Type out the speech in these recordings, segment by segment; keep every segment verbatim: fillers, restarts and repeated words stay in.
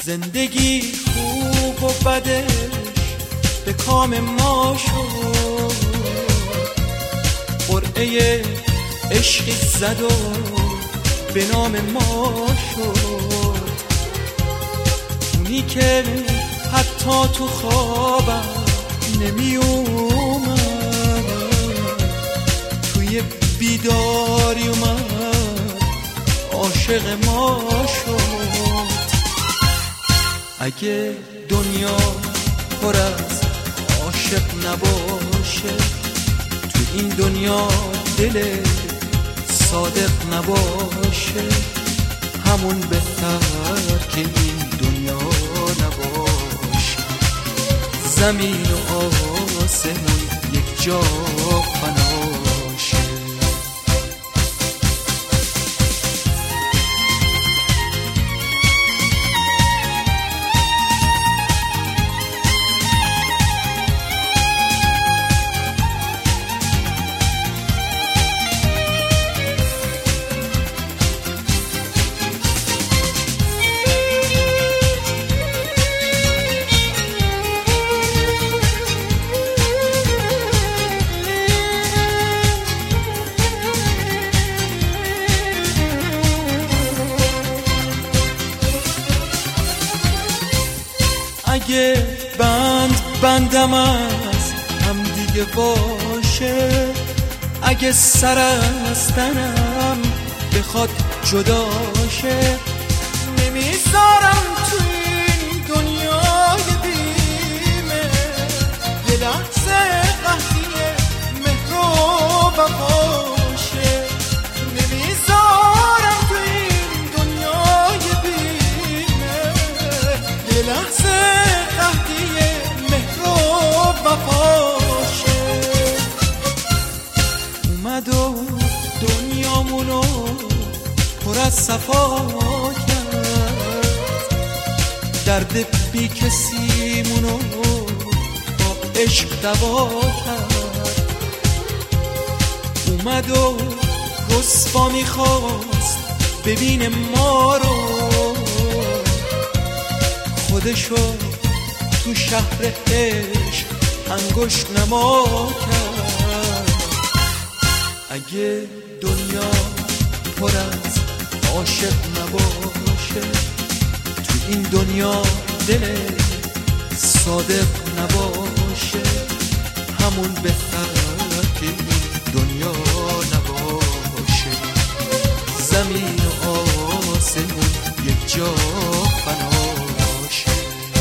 زندگی خوب و بدش به کام ما شد، قرعه عشقی زد و به نام ما شد. اونی که حتی تو خوابم نمی اومد، توی بیداری اومد عاشق ما شد. اگه دنیا پر از عاشق نباشه، تو این دنیا دل صادق نباشه، همون بهتر که این دنیا نباشه. زمین و آسمون یک جا فناشه. اگه بند بندم از هم دیگه باشه، اگه سر از تنم بخواد جداشه، نمیذارم تو این دنیای بیمه یه لحظه قهریه مهر و وفاشه. نمیذارم تو این دنیای بیمه یه لحظه قهریه مهر و وفاشه. اومد و دنیامونو پر از صفا کرد، درد بی کسیمونو با عشق دوا کرد. اومد و رسوا میخواست ببین ما رو، خودشو تو شهر عشق انگشت نما کرد. اگه دنیا پر از عاشق نباشه، تو این دنیا دل صادق نباشه، همون بهتر که این دنیا نباشه. زمین و آسمون یک جا فناشه.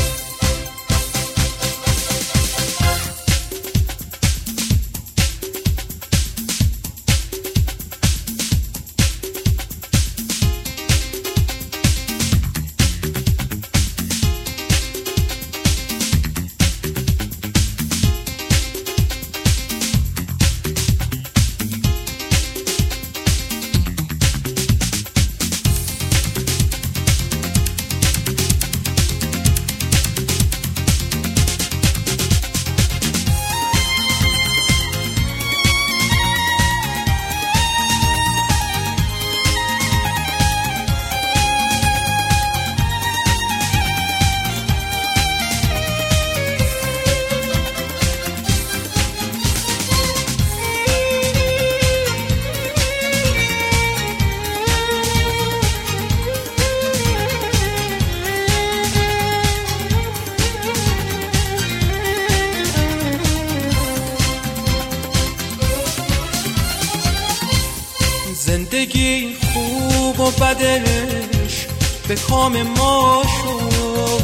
زندگی خوب و بدش به کام ما شد،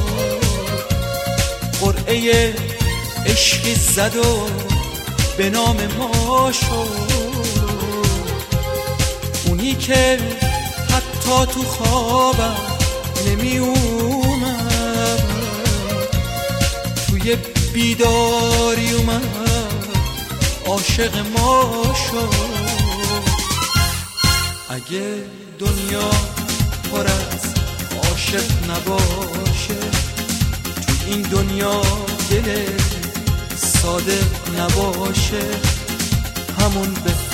قرعه عشقی زد و به نام ما شد. اونی که حتی تو خوابم نمی اومد، توی بیداری اومد عاشق ما شد. اگه دنیا پر از عاشق نباشه، تو این دنیا دل صادق نباشه، همون به